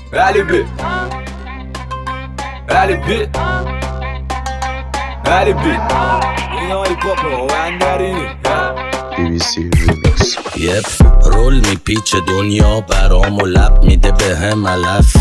Ali B, Ali B, Ali B. اینا ای پاپا و اندرینی BBC Remix. رول میپیچه دنیا برام و لب میده به هم علف.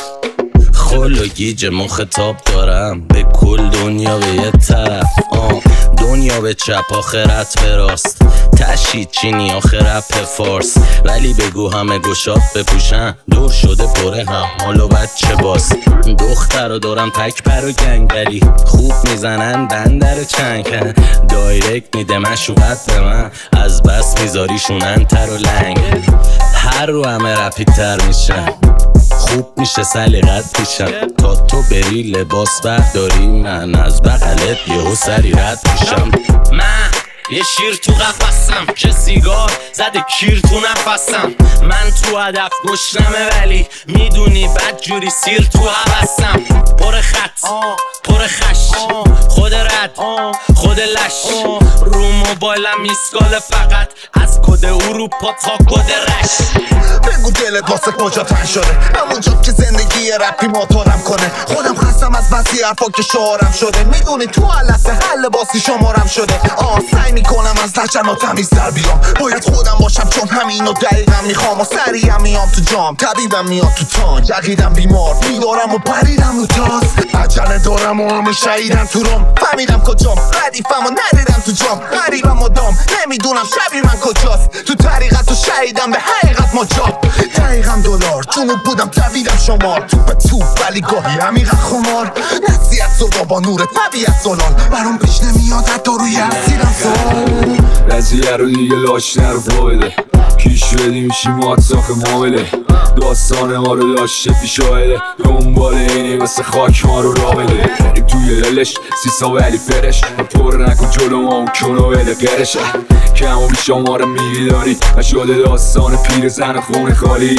خل و گیج خطاب دارم به کل دنیا به یه طرف. دنیا به چپ آخرت به راست، تشید چینی آخر رپ فارس. ولی بگو همه گشاد بپوشن، دور شده پره حمال و بچه باز. دختر رو دارم تک پر و گنگلی، خوب میزنن بندر چنگ. دایرکت میده مشوقت به من، از بس میذاریشونن تر و لنگ. هر رو همه رپیدتر میشن، خوب میشه سلیقت پیشم. تا تو بری لباس برداری، من از بغلت یهو سری رد میشم. من یه شیر تو قفسم که سیگار زده کیر تو نفسم. من تو هدف گشنمه ولی میدونی بد جوری سیر تو حوثم. پر خط پر خش، خود رد خود لش. رو موبایلم میسکاله فقط از کد اروپا تا کد رش. بگو دلت واسه کجا تن شده، همونجا که زندگی رپی موتورم کنه. خودم خستم از بسی حرفا که شعارم شده. میدونی تو لحظه حل باسی شمارم شده. سعی میکنم از لجن و تمیز در بیام. باید خودم باشم چون همینو دقیقا میخوام. و سریعم میام تو جام، طبیبم میاد تو تان. یقیدم بیمار بیدارم و پریدم رو تاس. عجله دارم و همه شهیدم تو روم. فهمیدم کجام ردیفم و ندیدم تو جام. غریبم و دام نمیدونم شبی من کجاست. تو طریقت و شهیدم به حقیقت مجاب. دقیقم دلار جنوب بودم دویدم شمار. توپ ولی گاهی عمیقت خمار. نصیحت زدا با نور طبیعت زلال. برام پیش نمیاد حتی روی اسیرم سال. قضیه رو دیگه لاش نرو بده، کیش بدی میشی ماتساخ معامله. داستان ما رو داشته پیشاهده، دنبال اینی مثل خاک ما رو راه بده. بریم توی دلش سیسا ولی فرش، پر نکن جلو ما اون کنو بده قرشه. کم و بیشا ما رو میگی داری و شده داستان پیر زن خونه خالی.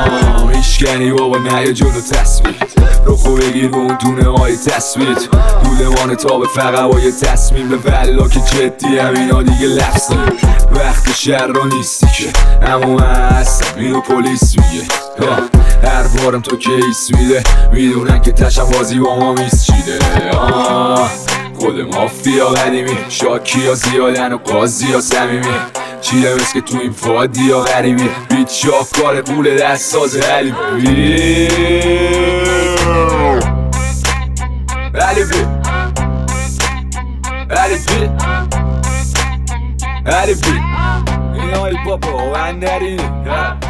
میشکنی بابا نه جلو تصویر، رو خوب بگیر به اون دونه های تصویر. دولمان تا به فقط با یه تصمیم، به ولا که جدی همینا دیگه لفظی. وقت شهر رو نیستی که اما من هستم اینو پلیس میگه. هر بارم تو کیس میده، میدونن که تشم بازی با ما میسچیده. خود مافیا قدیمی، شاکی ها زیادن و قاضی ها سمیمی. چیه بس که تو این فادی ها غریبی، بیت شاکار قول دست ساز علی بی علی بی علی بی علی بی. اینا ای بابا و اندرینی